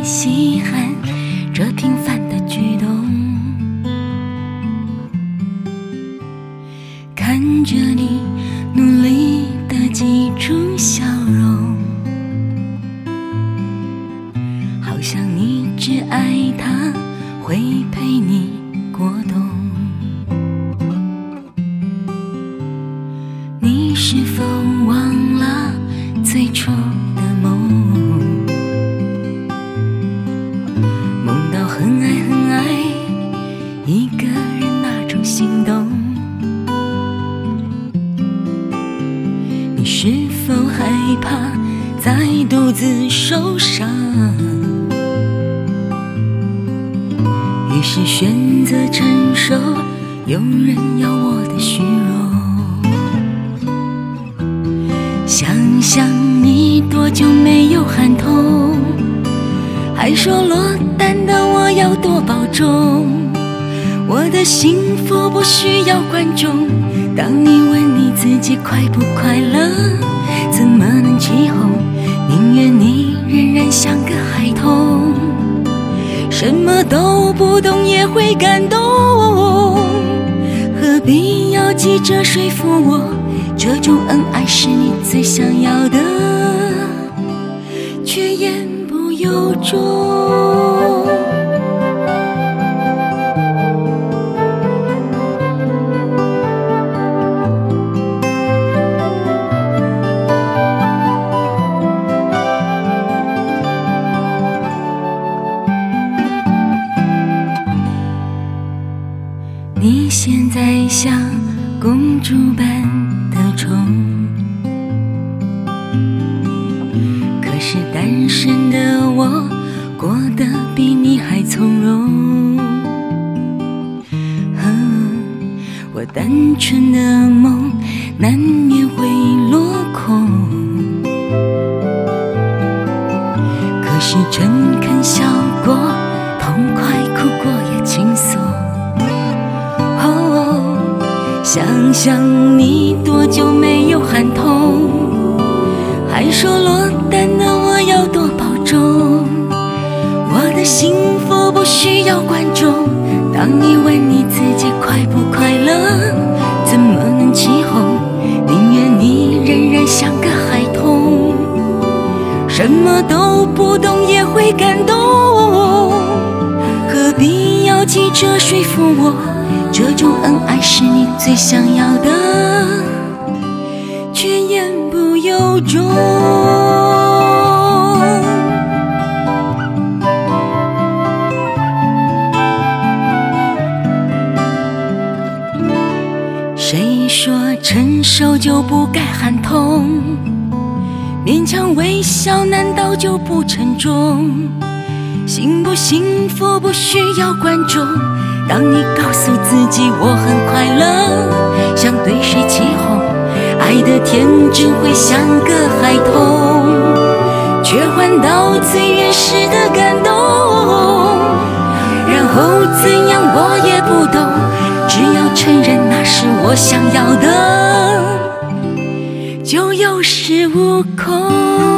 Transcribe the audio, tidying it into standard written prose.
稀罕这平凡的举动，看着你努力的挤出笑容，好像你只爱他会陪你过冬。你是否忘了最初的梦？梦到很爱很爱一个人那种心动。你是否害怕再独自受伤？于是选择承受有人要我的虚荣。想想你多久没有喊痛，还说落单的我要多保重。我的幸福不需要观众，当你问你自己快不快乐，怎么能起哄？宁愿你仍然像个孩童，什么都不懂也会感动，何必要急着说服我，这种恩爱是你最想要的，却言不由衷。你现在像公主般的宠，可是单身的我过得比你还从容。我单纯的梦难免会落空，可是诚恳笑过，痛快哭过也轻松。想想你多久没有喊痛，还说落单的我要多保重。我的幸福不需要观众，当你问你自己快不快乐，怎么能起哄？宁愿你仍然像个孩童，什么都不懂也会感动，何必要急着说服我，这种恩爱是你最想要的，却言不由衷。谁说成熟就不该喊痛？勉强微笑难道就不沉重？幸不幸福不需要观众，当你告诉自己我很快乐，像对谁起哄，爱的天真会像个孩童，却换到最原始的感动。然后怎样我也不懂，只要承认那是我想要的，就有恃无恐。